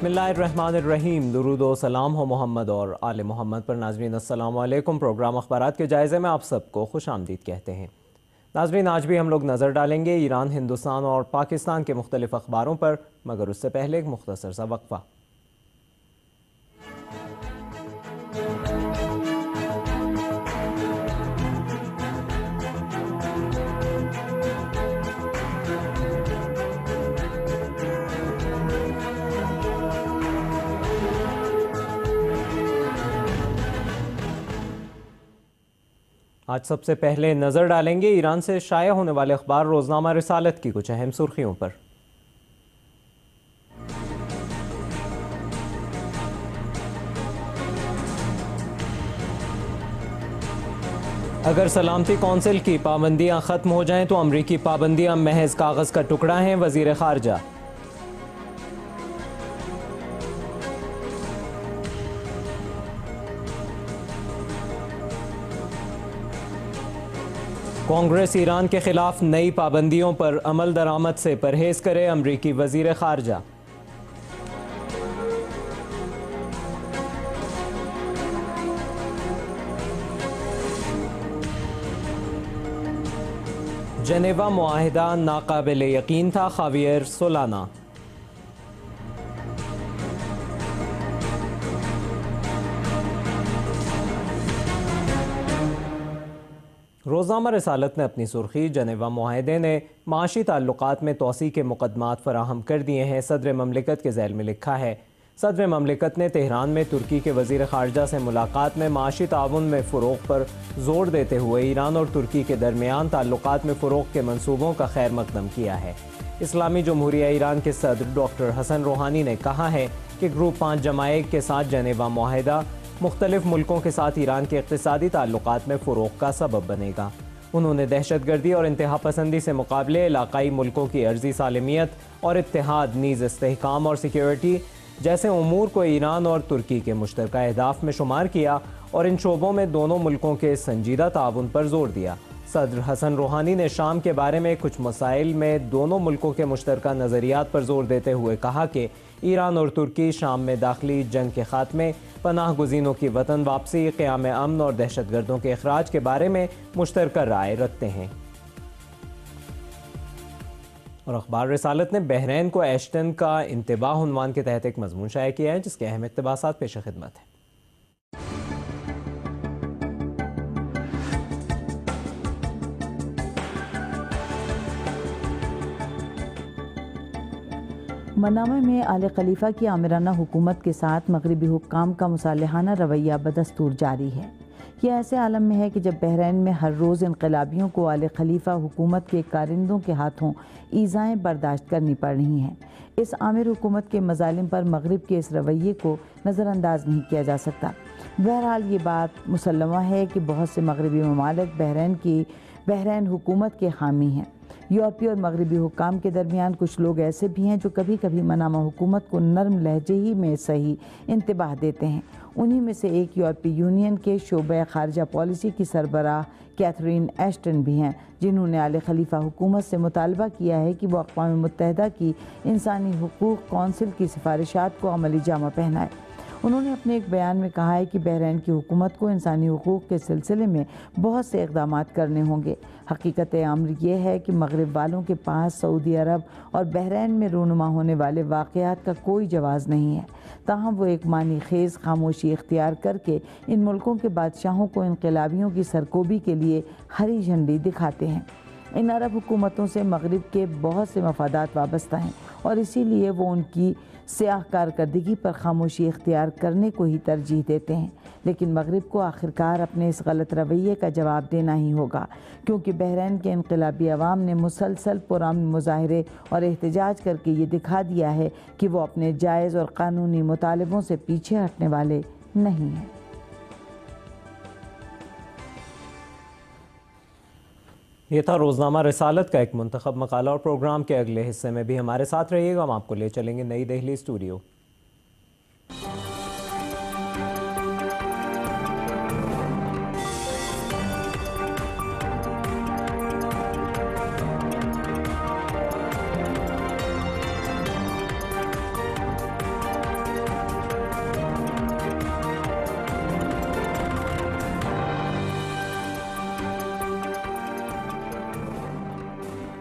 اللہ الرحمن الرحیم۔ درود و سلام ہو محمد اور آل محمد پر۔ ناظرین السلام علیکم۔ پروگرام اخبارات کے جائزے میں آپ سب کو خوش آمدید کہتے ہیں۔ ناظرین آج بھی ہم لوگ نظر ڈالیں گے ایران، ہندوستان اور پاکستان کے مختلف اخباروں پر، مگر اس سے پہلے ایک مختصر سا وقفہ۔ آج سب سے پہلے نظر ڈالیں گے ایران سے شائع ہونے والے اخبار روزنامہ رسالت کی کچھ اہم سرخیوں پر۔ اگر سلامتی کونسل کی پابندیاں ختم ہو جائیں تو امریکی پابندیاں محض کاغذ کا ٹکڑا ہیں، وزیر خارجہ۔ کانگریس ایران کے خلاف نئی پابندیوں پر عمل درآمد سے پرہیز کرے، امریکی وزیر خارجہ۔ جنیوا معاہدہ ناقابل یقین تھا، خاویئر سولانا۔ روزنامہ رسالت نے اپنی سرخی جنیوا معاہدے نے معاشی تعلقات میں توسیع کے مقدمات فراہم کر دیے ہیں، صدر مملکت کے ذیل میں لکھا ہے۔ صدر مملکت نے تہران میں ترکی کے وزیر خارجہ سے ملاقات میں معاشی تعاون میں فروغ پر زور دیتے ہوئے ایران اور ترکی کے درمیان تعلقات میں فروغ کے منصوبوں کا خیر مقدم کیا ہے۔ اسلامی جمہوریہ ایران کے صدر ڈاکٹر حسن روحانی نے کہا ہے کہ گروپ 5 جمائع کے ساتھ جنیوا معاہدہ مختلف ملکوں کے ساتھ ایران کے اقتصادی تعلقات میں فروغ کا سبب بنے گا۔ انہوں نے دہشت گردی اور انتہا پسندی سے مقابلے، علاقائی ملکوں کی عرضی سالمیت اور اتحاد، نیز استحکام اور سیکیورٹی جیسے امور کو ایران اور ترکی کے مشترکہ اہداف میں شمار کیا اور ان شعبوں میں دونوں ملکوں کے سنجیدہ تعاون پر زور دیا۔ صدر حسن روحانی نے شام کے بارے میں کچھ مسائل میں دونوں ملکوں کے مشترکہ نظریات پر زور دیتے ہوئے کہا کہ ایران اور ترکی شام میں داخلی جنگ کے خاتمے، پناہ گزینوں کی وطن واپسی، قیام امن اور دہشت گردوں کے اخراج کے بارے میں مشترکہ رائے رکھتے ہیں۔ اور اخبار رسالت نے بحرین کو ایشٹن کا انتباہ عنوان کے تحت ایک مضمون شائع کیا ہے، جس کے اہم اقتباسات پیش خدمت ہیں۔ منامہ میں آل خلیفہ کی آمرانہ حکومت کے ساتھ مغربی حکام کا مصالحانہ رویہ بدستور جاری ہے۔ یہ ایسے عالم میں ہے کہ جب بحرین میں ہر روز انقلابیوں کو آل خلیفہ حکومت کے کارندوں کے ہاتھوں ایذائیں برداشت کرنی پڑ رہی ہیں۔ اس آمر حکومت کے مظالم پر مغرب کے اس رویے کو نظر انداز نہیں کیا جا سکتا۔ بہرحال یہ بات مسلمہ ہے کہ بہت سے مغربی ممالک بحرین حکومت کے حامی ہیں۔ یورپی اور مغربی حکام کے درمیان کچھ لوگ ایسے بھی ہیں جو کبھی کبھی منامہ حکومت کو نرم لہجے ہی میں صحیح انتباہ دیتے ہیں۔ انہی میں سے ایک یورپی یونین کے شعبہ خارجہ پالیسی کی سربراہ کیتھرین ایشٹن بھی ہیں، جنہوں نے آل خلیفہ حکومت سے مطالبہ کیا ہے کہ وہ اقوام متحدہ کی انسانی حقوق کونسل کی سفارشات کو عملی جامہ پہنائے۔ انہوں نے اپنے ایک بیان میں کہا ہے کہ بحرین کی حکومت کو انسانی حقوق کے سلسلے میں بہت سے اقدامات کرنے ہوں گے۔ حقیقت امر یہ ہے کہ مغرب والوں کے پاس سعودی عرب اور بحرین میں رونما ہونے والے واقعات کا کوئی جواز نہیں ہے، تاہم وہ ایک معنی خیز خاموشی اختیار کر کے ان ملکوں کے بادشاہوں کو انقلابیوں کی سرکوبی کے لیے ہری جھنڈی دکھاتے ہیں۔ ان عرب حکومتوں سے مغرب کے بہت سے مفادات وابستہ ہیں اور اسی لیے وہ ان کی سیاہ کارکردگی پر خاموشی اختیار کرنے کو ہی ترجیح دیتے ہیں، لیکن مغرب کو آخرکار اپنے اس غلط رویے کا جواب دینا ہی ہوگا، کیونکہ بحرین کے انقلابی عوام نے مسلسل پرامن مظاہرے اور احتجاج کر کے یہ دکھا دیا ہے کہ وہ اپنے جائز اور قانونی مطالبوں سے پیچھے ہٹنے والے نہیں ہیں۔ یہ تھا روزنامہ رسالت کا ایک منتخب مقالہ، اور پروگرام کے اگلے حصے میں بھی ہمارے ساتھ رہیے گا۔ ہم آپ کو لے چلیں گے نئی دہلی اسٹوڈیو۔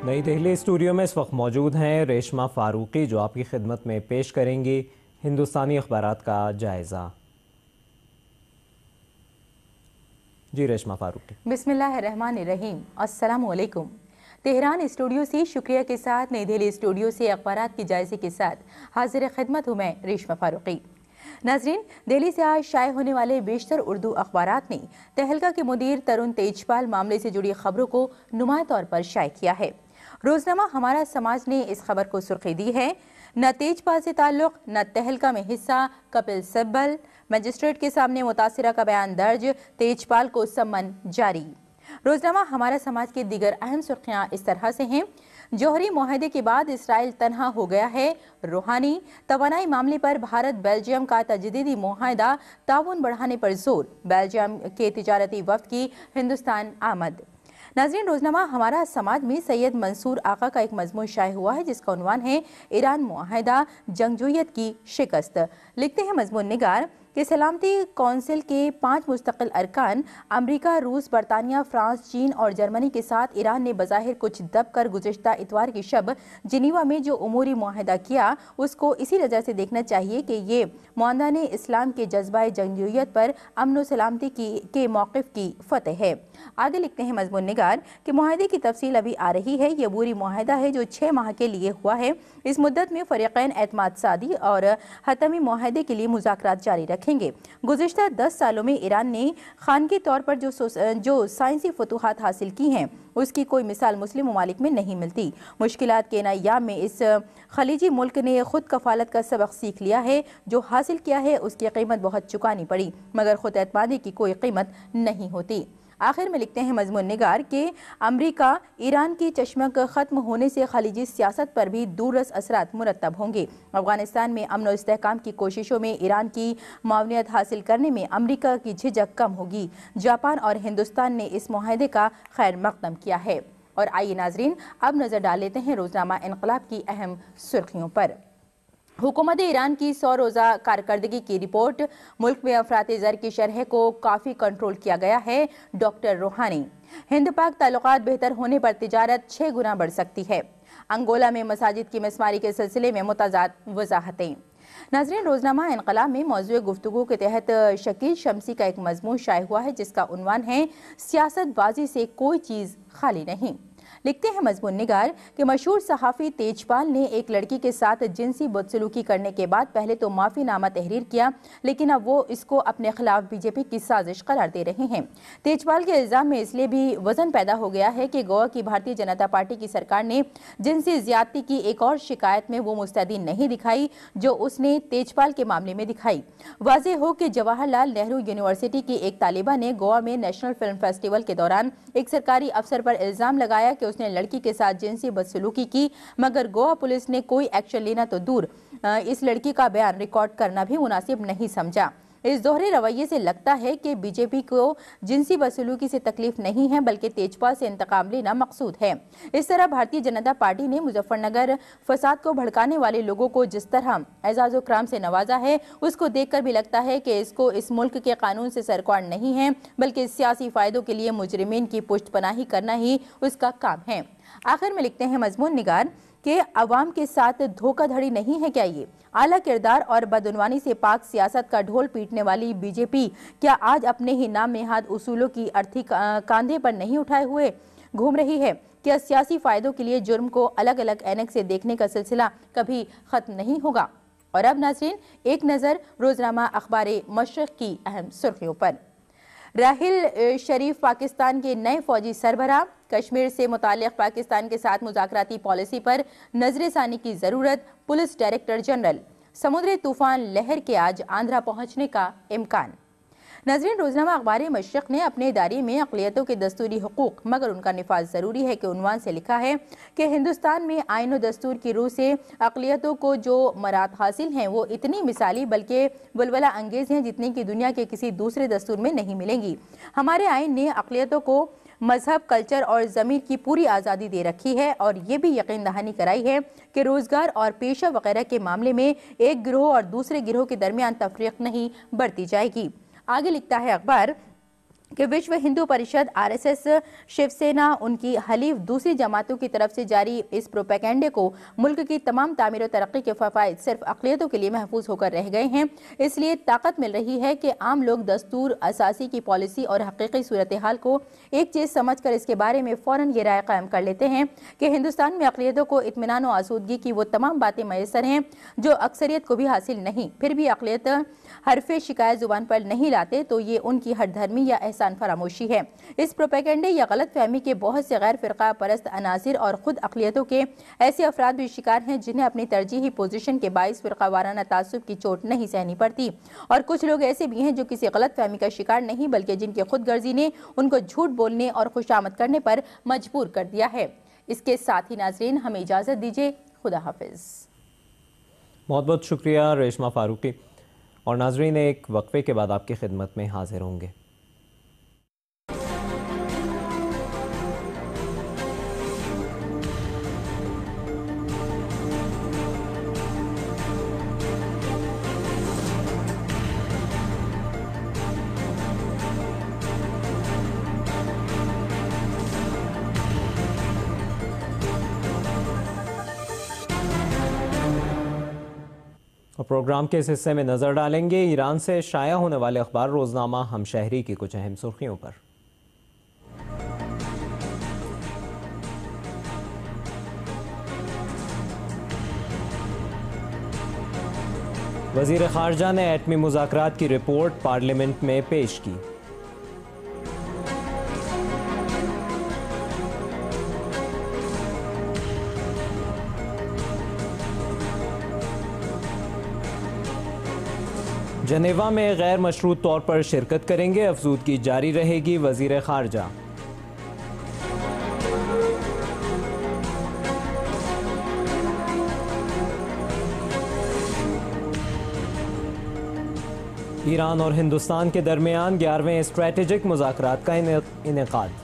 نئی دہلی اسٹوڈیو میں اس وقت موجود ہیں ریشمہ فاروقی، جو آپ کی خدمت میں پیش کریں گی ہندوستانی اخبارات کا جائزہ۔ جی ریشمہ فاروقی۔ بسم اللہ الرحمن الرحیم، السلام علیکم۔ تہران اسٹوڈیو سے شکریہ کے ساتھ نئی دہلی اسٹوڈیو سے اخبارات کے جائزے کے ساتھ حاضر خدمت ہوں میں ریشمہ فاروقی۔ ناظرین، دہلی سے آج شائع ہونے والے بیشتر اردو اخبارات نے تہلکہ کے مدیر ترون تیجپال معاملے سے جڑی خبروں کو نمایاں طور پر شائع کیا ہے۔ روزنامہ ہمارا سماج نے اس خبر کو سرخی دی ہے، نہ تیجپال سے تعلق، نہ تہلکہ میں حصہ، کپل سبل، مجسٹریٹ کے سامنے متاثرہ کا بیان درج، تیجپال کو سمن جاری۔ روزنامہ ہمارا سماج کے دیگر اہم سرخیاں اس طرح سے ہیں: جوہری معاہدے کے بعد اسرائیل تنہا ہو گیا ہے، روحانی توانائی معاملے پر بھارت بیلجیم کا تجدیدی معاہدہ، تعاون بڑھانے پر زور، بیلجیم کے تجارتی وفد کی ہندوستان آمد۔ ناظرین، روزنامہ ہمارا سماج میں سید منصور آقا کا ایک مضمون شائع ہوا ہے جس کا عنوان ہے ایران معاہدہ، جنگجویت کی شکست۔ لکھتے ہیں مضمون نگار کہ سلامتی کونسل کے 5 مستقل ارکان امریکہ، روس، برطانیہ، فرانس، چین اور جرمنی کے ساتھ ایران نے بظاہر کچھ دب کر گزشتہ اتوار کی شب جنیوا میں جو عموری معاہدہ کیا، اس کو اسی وجہ سے دیکھنا چاہیے کہ یہ معاندان اسلام کے جذبہ جنگجویت پر امن و سلامتی کے موقف کی فتح ہے۔ آگے لکھتے ہیں مضمون نگار کہ معاہدے کی تفصیل ابھی آ رہی ہے۔ یہ عبوری معاہدہ ہے جو 6 ماہ کے لیے ہوا ہے۔ اس مدت میں فریقین اعتماد سازی اور حتمی معاہدے کے لیے مذاکرات جاری رکھیں گے۔ گزشتہ 10 سالوں میں ایران نے خانگی طور پر جو سائنسی فتوحات حاصل کی ہیں، اس کی کوئی مثال مسلم ممالک میں نہیں ملتی۔ مشکلات کے ایام میں اس خلیجی ملک نے خود کفالت کا سبق سیکھ لیا ہے۔ جو حاصل کیا ہے اس کی قیمت بہت چکانی پڑی، مگر خود اعتمادی کی کوئی قیمت نہیں ہوتی۔ آخر میں لکھتے ہیں مضمون نگار کہ امریکہ ایران کی چشمک ختم ہونے سے خلیجی سیاست پر بھی دوررس اثرات مرتب ہوں گے۔ افغانستان میں امن و استحکام کی کوششوں میں ایران کی معاونت حاصل کرنے میں امریکہ کی جھجک کم ہوگی۔ جاپان اور ہندوستان نے اس معاہدے کا خیر مقدم کیا ہے۔ اور آئیے ناظرین، اب نظر ڈال لیتے ہیں روزنامہ انقلاب کی اہم سرخیوں پر۔ حکومت ایران کی 100 روزہ کارکردگی کی رپورٹ، ملک میں افراط زر کی شرح کو کافی کنٹرول کیا گیا ہے، ڈاکٹر روحانی۔ ہند پاک تعلقات بہتر ہونے پر تجارت 6 گنا بڑھ سکتی ہے۔ انگولا میں مساجد کی مسماری کے سلسلے میں متضاد وضاحتیں۔ ناظرین، روزنامہ انقلاب میں موضوع گفتگو کے تحت شکیل شمسی کا ایک مضمون شائع ہوا ہے جس کا عنوان ہے سیاست بازی سے کوئی چیز خالی نہیں۔ لکھتے ہیں مضمون نگار کہ مشہور صحافی تیجپال نے ایک لڑکی کے ساتھ جنسی بدسلوکی کرنے کے بعد پہلے تو معافی نامہ تحریر کیا، لیکن اب وہ اس کو اپنے خلاف بی جے پی کی سازش قرار دے رہے ہیں۔ تیجپال کے الزام میں اس لیے بھی وزن پیدا ہو گیا ہے کہ گوا کی بھارتیہ جنتا پارٹی کی سرکار نے جنسی زیادتی کی ایک اور شکایت میں وہ مستعدی نہیں دکھائی جو اس نے تیجپال کے معاملے میں دکھائی۔ واضح ہو کہ جواہر لال نہرو یونیورسٹی کی ایک طالبہ نے گوا میں نیشنل فلم فیسٹیول کے دوران ایک سرکاری افسر پر الزام لگایا کہ اس نے لڑکی کے ساتھ جنسی بدسلوکی کی، مگر گوا پولیس نے کوئی ایکشن لینا تو دور، اس لڑکی کا بیان ریکارڈ کرنا بھی مناسب نہیں سمجھا۔ اس دوہرے رویے سے لگتا ہے کہ بی جے پی کو جنسی بدسلوکی سے تکلیف نہیں ہے بلکہ تیجپال سے انتقام لینا مقصود ہے۔ اس طرح بھارتیہ جنتا پارٹی نے مظفر نگر فساد کو بھڑکانے والے لوگوں کو جس طرح اعزاز و کرام سے نوازا ہے، اس کو دیکھ کر بھی لگتا ہے کہ اس کو اس ملک کے قانون سے سرکار نہیں ہے بلکہ سیاسی فائدوں کے لیے مجرمین کی پشت پناہی کرنا ہی اس کا کام ہے۔ آخر میں لکھتے ہیں مضمون نگار کہ عوام کے ساتھ دھوکہ دھڑی نہیں ہے کیا یہ؟ اعلیٰ کردار اور بدعنوانی سے پاک سیاست کا ڈھول پیٹنے والی بی جے پی کیا آج اپنے ہی نام نہاد اصولوں کی ارتھی کاندھے پر نہیں اٹھائے ہوئے گھوم رہی ہے؟ کیا سیاسی فائدوں کے لیے جرم کو الگ الگ اینک سے دیکھنے کا سلسلہ کبھی ختم نہیں ہوگا؟ اور اب ناظرین، ایک نظر روزنامہ اخبار مشرق کی اہم سرخیوں پر۔ راحیل شریف پاکستان کے نئے فوجی سربراہ، کشمیر سے متعلق پاکستان کے ساتھ مذاکراتی پالیسی پر نظر ثانی کی ضرورت، پولیس ڈائریکٹر جنرل۔ سمندری طوفان لہر کے آج آندھرا پہنچنے کا امکان۔ ناظرین، روزنامہ اخبار مشرق نے اپنے ادارے میں اقلیتوں کے دستوری حقوق مگر ان کا نفاذ ضروری ہے کے عنوان سے لکھا ہے کہ ہندوستان میں آئین و دستور کی روح سے اقلیتوں کو جو مراد حاصل ہیں وہ اتنی مثالی بلکہ ولولہ انگیز ہیں جتنی کہ دنیا کے کسی دوسرے دستور میں نہیں ملیں گی۔ ہمارے آئین نے اقلیتوں کو مذہب، کلچر اور ضمیر کی پوری آزادی دے رکھی ہے اور یہ بھی یقین دہانی کرائی ہے کہ روزگار اور پیشہ وغیرہ کے معاملے میں ایک گروہ اور دوسرے گروہ کے درمیان تفریق نہیں برتی جائے گی۔ آگے لکھتا ہے اخبار کہ وشو ہندو پریشد RSS شیو سینا ان کی حلیف دوسری جماعتوں کی طرف سے جاری اس پروپیگنڈے کو ملک کی تمام تعمیر و ترقی کے فوائد صرف اقلیتوں کے لیے محفوظ ہو کر رہ گئے ہیں، اس لیے طاقت مل رہی ہے کہ عام لوگ دستور اساسی کی پالیسی اور حقیقی صورتحال کو ایک چیز سمجھ کر اس کے بارے میں فوراً یہ رائے قائم کر لیتے ہیں کہ ہندوستان میں اقلیتوں کو اطمینان و آسودگی کی وہ تمام باتیں میسر ہیں جو اکثریت کو بھی حاصل نہیں، پھر بھی اقلیت حرف شکایت زبان پر نہیں لاتے تو یہ ان کی ہٹ دھرمی یا احسان فراموشی ہے۔ اس پروپیگنڈے یا غلط فہمی کے بہت سے غیر فرقہ پرست عناصر اور خود اقلیتوں کے ایسے افراد بھی شکار ہیں جنہیں اپنی ترجیحی پوزیشن کے باعث فرقہ وارانہ تعصب کی چوٹ نہیں سہنی پڑتی، اور کچھ لوگ ایسے بھی ہیں جو کسی غلط فہمی کا شکار نہیں بلکہ جن کی خود غرضی نے ان کو جھوٹ بولنے اور خوشامد کرنے پر مجبور کر دیا ہے۔ اس کے ساتھ ہی ناظرین ہمیں اجازت دیجیے، خدا حافظ۔ بہت بہت شکریہ ریشما فاروقی، اور ناظرین ایک وقفے کے بعد آپ کی خدمت میں حاضر ہوں گے۔ اور پروگرام کے اس حصے میں نظر ڈالیں گے ایران سے شائع ہونے والے اخبار روزنامہ ہمشہری کی کچھ اہم سرخیوں پر۔ وزیر خارجہ نے ایٹمی مذاکرات کی رپورٹ پارلیمنٹ میں پیش کی۔ جنیوا میں غیر مشروط طور پر شرکت کریں گے، افزودگی جاری رہے گی، وزیر خارجہ۔ ایران اور ہندوستان کے درمیان 11ویں اسٹریٹجک مذاکرات کا انعقاد۔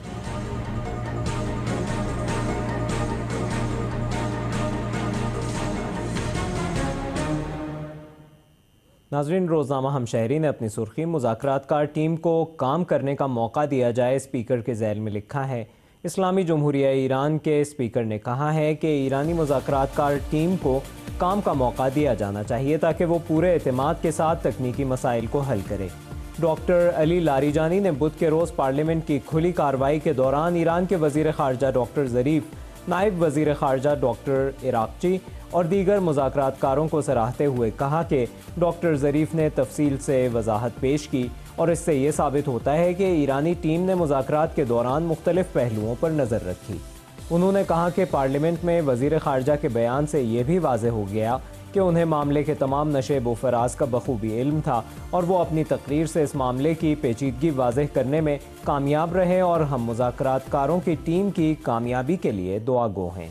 ناظرین، روزنامہ ہمشہری نے اپنی سرخی مذاکرات کار ٹیم کو کام کرنے کا موقع دیا جائے اسپیکر کے ذیل میں لکھا ہے۔ اسلامی جمہوریہ ایران کے اسپیکر نے کہا ہے کہ ایرانی مذاکرات کار ٹیم کو کام کا موقع دیا جانا چاہیے تاکہ وہ پورے اعتماد کے ساتھ تکنیکی مسائل کو حل کرے۔ ڈاکٹر علی لاریجانی نے بدھ کے روز پارلیمنٹ کی کھلی کارروائی کے دوران ایران کے وزیر خارجہ ڈاکٹر ظریف، نائب وزیر خارجہ ڈاکٹر عراقچی اور دیگر مذاکرات کاروں کو سراہتے ہوئے کہا کہ ڈاکٹر ظریف نے تفصیل سے وضاحت پیش کی اور اس سے یہ ثابت ہوتا ہے کہ ایرانی ٹیم نے مذاکرات کے دوران مختلف پہلوؤں پر نظر رکھی۔ انہوں نے کہا کہ پارلیمنٹ میں وزیر خارجہ کے بیان سے یہ بھی واضح ہو گیا کہ انہیں معاملے کے تمام نشیب و فراز کا بخوبی علم تھا اور وہ اپنی تقریر سے اس معاملے کی پیچیدگی واضح کرنے میں کامیاب رہے اور ہم مذاکرات کاروں کی ٹیم کی کامیابی کے لیے دعا گو ہیں۔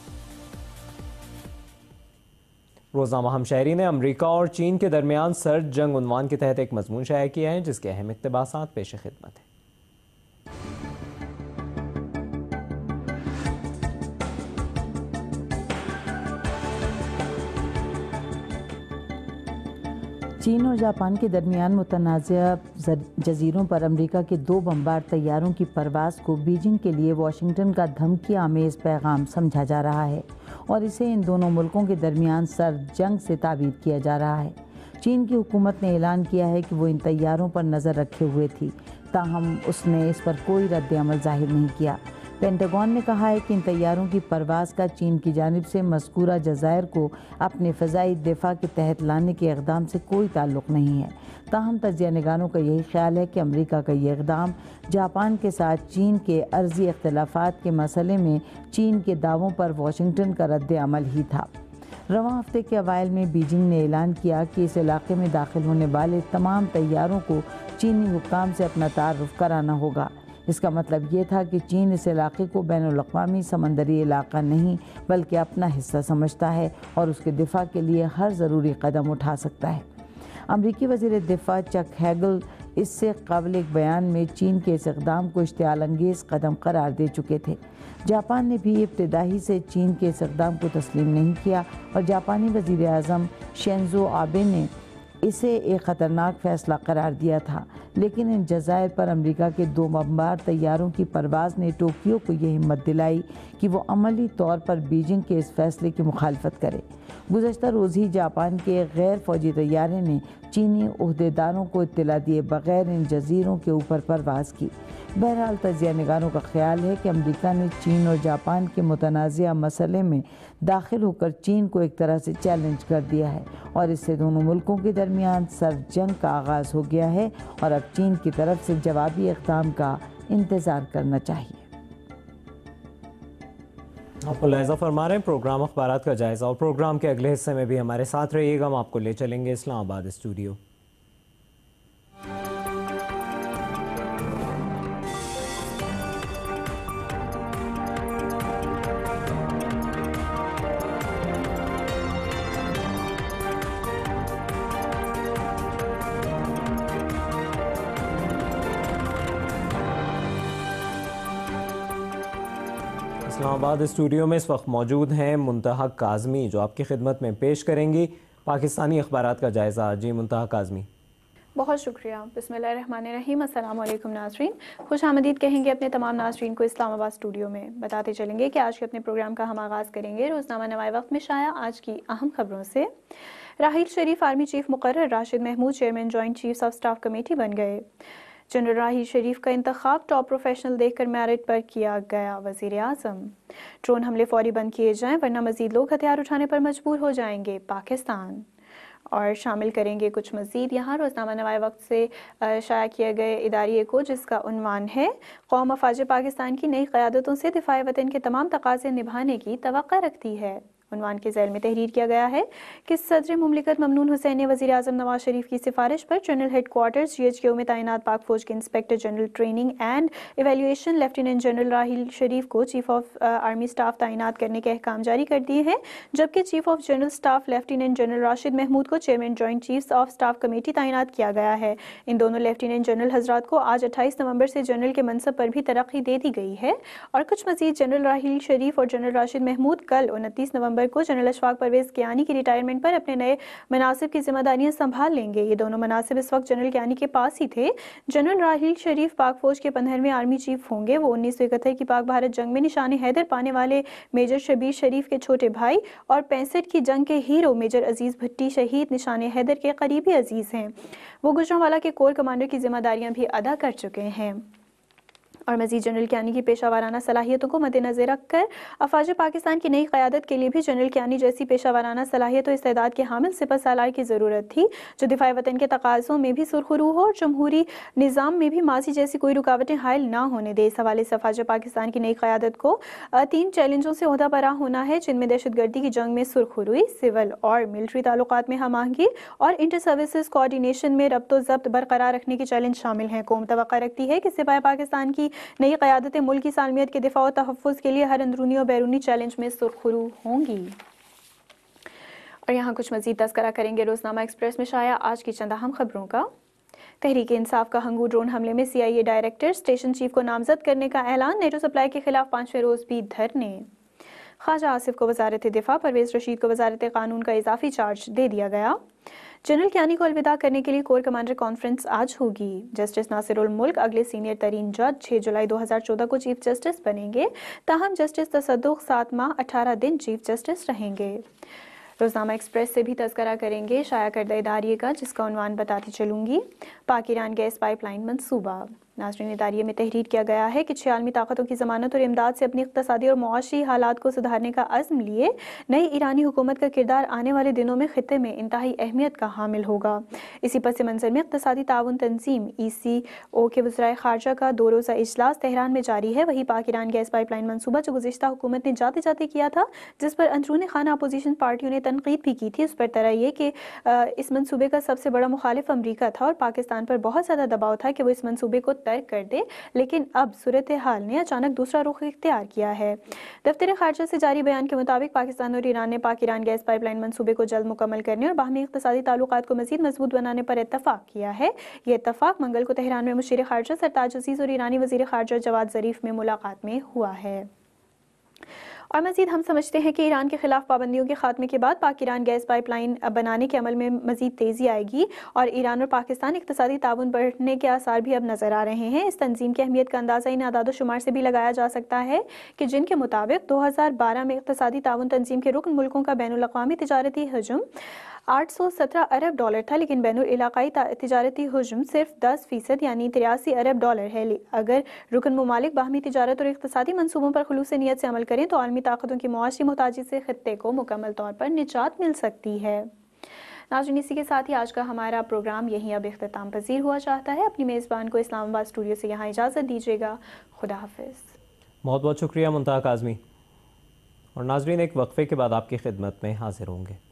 روزنامہ ہمشہری نے امریکہ اور چین کے درمیان سرد جنگ عنوان کے تحت ایک مضمون شائع کیا ہے جس کے اہم اقتباسات پیش خدمت ہیں۔ چین اور جاپان کے درمیان متنازع جزیروں پر امریکہ کے 2 بمبار طیاروں کی پرواز کو بیجنگ کے لیے واشنگٹن کا دھمکی آمیز پیغام سمجھا جا رہا ہے اور اسے ان دونوں ملکوں کے درمیان سرد جنگ سے تعبیر کیا جا رہا ہے۔ چین کی حکومت نے اعلان کیا ہے کہ وہ ان طیاروں پر نظر رکھے ہوئے تھی، تاہم اس نے اس پر کوئی رد عمل ظاہر نہیں کیا۔ پینٹاگون نے کہا ہے کہ ان طیاروں کی پرواز کا چین کی جانب سے مذکورہ جزائر کو اپنے فضائی دفاع کے تحت لانے کے اقدام سے کوئی تعلق نہیں ہے۔ تاہم تجزیہ نگاروں کا یہی خیال ہے کہ امریکہ کا یہ اقدام جاپان کے ساتھ چین کے ارضی اختلافات کے مسئلے میں چین کے دعووں پر واشنگٹن کا رد عمل ہی تھا۔ رواں ہفتے کے اوائل میں بیجنگ نے اعلان کیا کہ اس علاقے میں داخل ہونے والے تمام طیاروں کو چینی حکام سے اپنا تعارف کرانا ہوگا۔ اس کا مطلب یہ تھا کہ چین اس علاقے کو بین الاقوامی سمندری علاقہ نہیں بلکہ اپنا حصہ سمجھتا ہے اور اس کے دفاع کے لیے ہر ضروری قدم اٹھا سکتا ہے۔ امریکی وزیر دفاع چک ہیگل اس سے قبل ایک بیان میں چین کے اس اقدام کو اشتعال انگیز قدم قرار دے چکے تھے۔ جاپان نے بھی ابتدائی سے چین کے اس اقدام کو تسلیم نہیں کیا اور جاپانی وزیر اعظم شینزو آبے نے اسے ایک خطرناک فیصلہ قرار دیا تھا، لیکن ان جزائر پر امریکہ کے 2 بمبار طیاروں کی پرواز نے ٹوکیو کو یہ ہمت دلائی کہ وہ عملی طور پر بیجنگ کے اس فیصلے کی مخالفت کرے۔ گزشتہ روز ہی جاپان کے ایک غیر فوجی طیارے نے چینی عہدیداروں کو اطلاع دیے بغیر ان جزیروں کے اوپر پرواز کی۔ بہرحال تجزیہ نگاروں کا خیال ہے کہ امریکہ نے چین اور جاپان کے متنازعہ مسئلے میں داخل ہو کر چین کو ایک طرح سے چیلنج کر دیا ہے، اور اس سے دونوں ملکوں کے درمیان سرد جنگ کا آغاز ہو گیا ہے، اور اب چین کی طرف سے جوابی اقدام کا انتظار کرنا چاہیے۔ آپ ملاحظہ فرما رہے ہیں پروگرام اخبارات کا جائزہ، اور پروگرام کے اگلے حصے میں بھی ہمارے ساتھ رہیے گا۔ ہم آپ کو لے چلیں گے اسلام آباد اسٹوڈیو۔ اسلام آباد اسٹوڈیو میں اس وقت موجود ہیں منتہا کاظمی، جو آپ کی خدمت میں پیش کریں گی پاکستانی اخبارات کا جائزہ۔ جی منتہا کاظمی۔ بہت شکریہ۔ بسم اللہ الرحمن الرحیم۔ السلام علیکم ناظرین، خوش آمدید کہیں گے اپنے تمام ناظرین کو اسلام آباد اسٹوڈیو میں۔ بتاتے چلیں گے کہ آج کے اپنے پروگرام کا ہم آغاز کریں گے روزنامہ نوائے وقت میں شائع آج کی اہم خبروں سے۔ راحیل شریف آرمی چیف مقرر، Rashid Mahmood chairman joint chiefs of staff committee بن گئے۔ جنرل راحیل شریف کا انتخاب ٹاپ پروفیشنل دیکھ کر میرٹ پر کیا گیا۔ وزیر اعظم، ڈرون حملے فوری بند کیے جائیں ورنہ مزید لوگ ہتھیار اٹھانے پر مجبور ہو جائیں گے پاکستان۔ اور شامل کریں گے کچھ مزید یہاں روزنامہ نوائے وقت سے شائع کیے گئے اداریے کو، جس کا عنوان ہے قوم افواج پاکستان کی نئی قیادتوں سے دفاع وطن کے تمام تقاضے نبھانے کی توقع رکھتی ہے۔ عنوان کے ذیل میں تحریر کیا گیا ہے کہ صدر مملکت ممنون حسین نے وزیر اعظم نواز شریف کی سفارش پر جنرل ہیڈ کوارٹرز GHQ میں تعینات پاک فوج کے inspector general training and evaluation lieutenant general Raheel Sharif کو چیف آف آرمی سٹاف تعینات کرنے کے احکام جاری کر دیے ہیں، جبکہ chief of general staff lieutenant general Rashid Mahmood کو chairman joint chiefs of staff committee تعینات کیا گیا ہے۔ ان دونوں لیفٹیننٹ جنرل حضرات کو آج 28 نومبر سے جنرل کے منصب پر بھی ترقی دے دی گئی ہے، اور کچھ مزید جنرل راحیل شریف اور جنرل راشد محمود کل 29 نومبر کو جنرل اشفاق پرویز کیانی کی ریٹائرمنٹ پر اپنے نئے مناصب کی ذمہ داریاں سنبھال لیں گے۔ یہ دونوں مناصب اس وقت جنرل کیانی کے پاس ہی تھے۔ جنرل راحیل شریف پاک فوج کے 15ویں آرمی چیف ہوں گے۔ وہ 1971 کی پاک بھارت جنگ میں نشان حیدر پانے والے میجر شبیر شریف کے چھوٹے بھائی اور 65 کی جنگ کے ہیرو میجر عزیز بھٹی شہید نشان حیدر کے قریبی عزیز ہیں۔ وہ گوجرانوالا کے کور کمانڈر کی ذمہ داریاں بھی ادا کر چکے ہیں۔ اور مزید جنرل کیانی کی پیشہ وارانہ صلاحیتوں کو مد نظر رکھ کر افواج پاکستان کی نئی قیادت کے لیے بھی جنرل کیانی جیسی پیشہ وارانہ صلاحیت و استعداد کے حامل سپہ سالار کی ضرورت تھی، جو دفاع وطن کے تقاضوں میں بھی سرخرو ہو اور جمہوری نظام میں بھی ماضی جیسی کوئی رکاوٹیں حائل نہ ہونے دے۔ اس حوالے سے افواج پاکستان کی نئی قیادت کو 3 چیلنجوں سے عہدہ برآ ہونا ہے، جن میں دہشت گردی کی جنگ میں سرخروئی، سول اور ملٹری تعلقات میں ہم آہنگی اور انٹر سروسز کوآرڈینیشن میں ربط و ضبط برقرار رکھنے کے چیلنج شامل ہیں۔ قوم توقع رکھتی ہے کہ سپاہ پاکستان کی نئی قیادتیں ملک کی سالمیت کے دفاع و تحفظ کے لیے ہر اندرونی اور بیرونی چیلنج میں سرخرو ہوں گی۔ اور یہاں کچھ مزید تذکرہ کریں گے روزنامہ ایکسپریس میں شائع آج کی چند اہم خبروں کا۔ تحریک انصاف کا ہنگو ڈرون حملے میں CIA ڈائریکٹر اسٹیشن چیف کو نامزد کرنے کا اعلان۔ نیٹو سپلائی کے خلاف 5ویں روز بھی دھرنے۔ خواجہ آصف کو وزارت دفاع، پرویز رشید کو وزارت قانون کا اضافی چارج دے دیا گیا۔ جنرل کیانی کو الوداع کرنے کے لیے کور کمانڈر کانفرنس آج ہوگی۔ جسٹس ناصر الملک اگلے سینئر ترین جج 6 جولائی 2014 کو چیف جسٹس بنیں گے، تاہم جسٹس تصدق 7 ماہ 18 دن چیف جسٹس رہیں گے۔ روزنامہ ایکسپریس سے بھی تذکرہ کریں گے شائع کردہ اداریے کا، جس کا عنوان بتاتی چلوں گی، پاک ایران گیس پائپ لائن منصوبہ۔ ناظرین، اداریے میں تحریر کیا گیا ہے کہ 6 عالمی طاقتوں کی ضمانت اور امداد سے اپنی اقتصادی اور معاشی حالات کو سدھارنے کا عزم لیے نئی ایرانی حکومت کا کردار آنے والے دنوں میں خطے میں انتہائی اہمیت کا حامل ہوگا۔ اسی پس منظر میں اقتصادی تعاون تنظیم ECO کے وزرائے خارجہ کا 2 روزہ اجلاس تہران میں جاری ہے۔ وہی پاک ایران گیس پائپ لائن منصوبہ جو گزشتہ حکومت نے جاتے جاتے کیا تھا، جس پر اندرون خانہ اپوزیشن پارٹیوں نے تنقید بھی کی تھی، اس پر طرح یہ کہ اس منصوبے کا سب سے بڑا مخالف امریکہ تھا اور پاکستان پر بہت زیادہ دباؤ تھا کہ وہ اس منصوبے کو ترک کر دے، لیکن اب صورتحال نے اچانک دوسرا رخ اختیار کیا ہے۔ دفتر خارجہ سے جاری بیان کے مطابق پاکستان اور ایران نے پاک ایران گیس پائپ لائن منصوبے کو جلد مکمل کرنے اور باہمی اقتصادی تعلقات کو مزید مضبوط بنانے پر اتفاق کیا ہے۔ یہ اتفاق منگل کو تہران میں مشیر خارجہ سرتاج عزیز اور ایرانی وزیر خارجہ جواد ظریف میں ملاقات میں ہوا ہے۔ اور مزید ہم سمجھتے ہیں کہ ایران کے خلاف پابندیوں کے خاتمے کے بعد پاک ایران گیس پائپ لائن بنانے کے عمل میں مزید تیزی آئے گی اور ایران اور پاکستان اقتصادی تعاون بڑھنے کے آثار بھی اب نظر آ رہے ہیں۔ اس تنظیم کی اہمیت کا اندازہ ان اعداد و شمار سے بھی لگایا جا سکتا ہے کہ جن کے مطابق 2012 میں اقتصادی تعاون تنظیم کے رکن ملکوں کا بین الاقوامی تجارتی حجم 817 ارب ڈالر تھا، لیکن بین العلاقائی تجارتی حجم صرف 10% یعنی 83 ارب ڈالر ہے۔ اگر رکن ممالک باہمی تجارت اور اقتصادی منصوبوں پر خلوص نیت سے عمل کریں تو عالمی طاقتوں کی معاشی محتاجی سے خطے کو مکمل طور پر نجات مل سکتی ہے۔ ناظرین، اسی کے ساتھ ہی آج کا ہمارا پروگرام یہیں اب اختتام پذیر ہوا چاہتا ہے۔ اپنی میزبان کو اسلام آباد اسٹوڈیو سے یہاں اجازت دیجیے گا۔ خدا حافظ۔ بہت بہت شکریہ منتہا کاظمی۔ اور ناظرین، ایک وقفے کے بعد آپ کی خدمت میں حاضر ہوں گے۔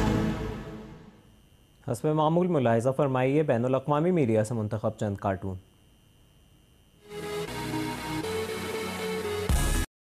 حسب معمول ملاحظہ فرمائیے بین الاقوامی میڈیا سے منتخب چند کارٹون۔